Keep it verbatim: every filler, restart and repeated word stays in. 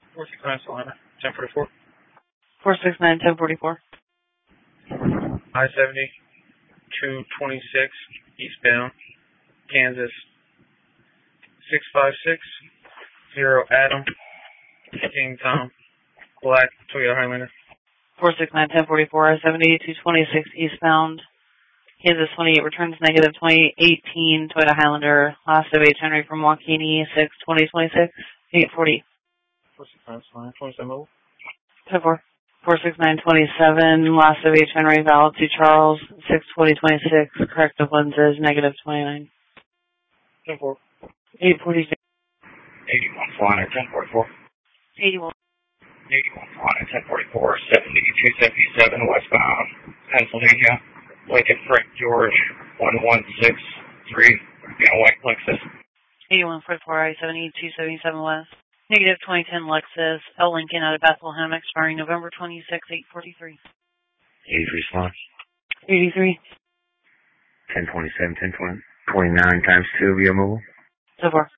four six nine Salina, ten forty-four. four six nine, ten forty-four. I seventy, two twenty-six, eastbound, Kansas, six five six, zero Adam, King Tom, black Toyota Highlander. four six nine, ten forty-four, I seventy, two twenty-six, eastbound, Kansas twenty-eight, returns negative twenty eighteen, Toyota Highlander, last of H. Henry from Waukene, six twenty twenty-six, eight forty. four six nine Salina, twenty-seven mobile. ten four. four six nine, twenty-seven, last of H. Henry, valid to Charles, six twenty twenty-six, corrective lenses, negative twenty-nine. ten four. eight forty-six. eighty-one Salina, ten forty-four. eighty-one. eighty-one Salina, ten forty-four, seventy, two seventy-seven, westbound, Pennsylvania, Lincoln Frank George, one one six three, yeah, white Lexus. eighty-one forty-four, I seventy, two seventy-seven west. Negative twenty ten Lexus, L Lincoln out of Bethlehem, expiring November twenty-sixth, eight forty-three. eighty-three Salina. eighty-three. ten twenty-seven, ten twenty, twenty-nine times two via mobile. ten four.